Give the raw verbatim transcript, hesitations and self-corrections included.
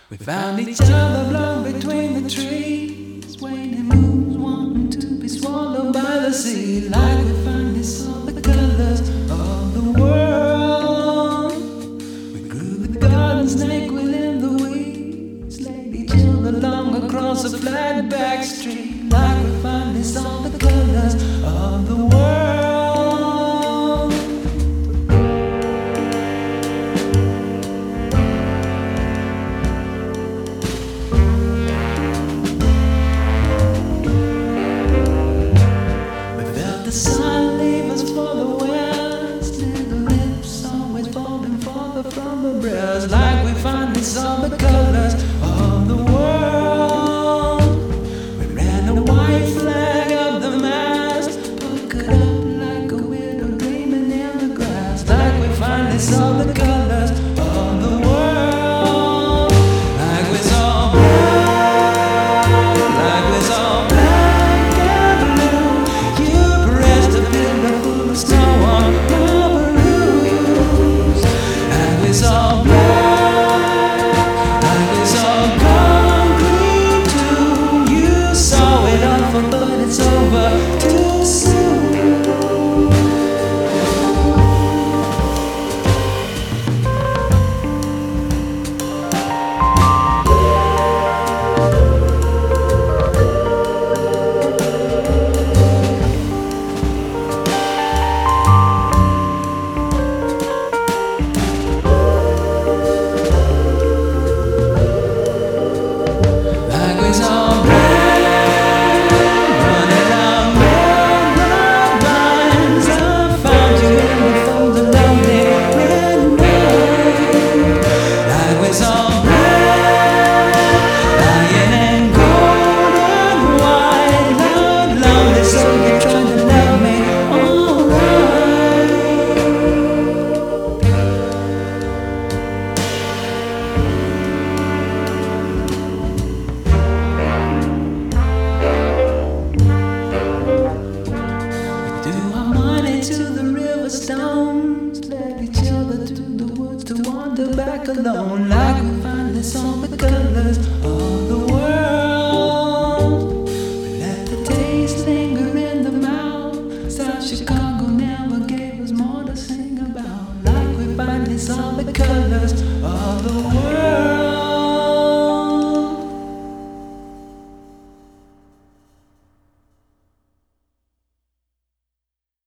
We found each other blown between the trees, waiting moons wanting to be swallowed by the sea. Like we finally saw the colors of the world. We grew the garden snake within the weeds, laid each other long across a flat back street. Like we finally saw the colors of the world. The sun leave us for the west, little lips always falling farther from the breast. Like we finally saw the colors of the world. We ran a white flag up the mast, puckered up like a widow dreaming in the grass. Like we finally saw the colors of the world. Like we saw black, like we saw black. Snow on my balloons, and we saw black, and we saw concrete too. You saw it all, but it's over too soon. To the river stones, led each other to the woods to wander back alone. Like we finally saw the colors of the world. We let the taste linger in the mouth. South Chicago never gave us more to sing about. Like we finally saw the colors of the world.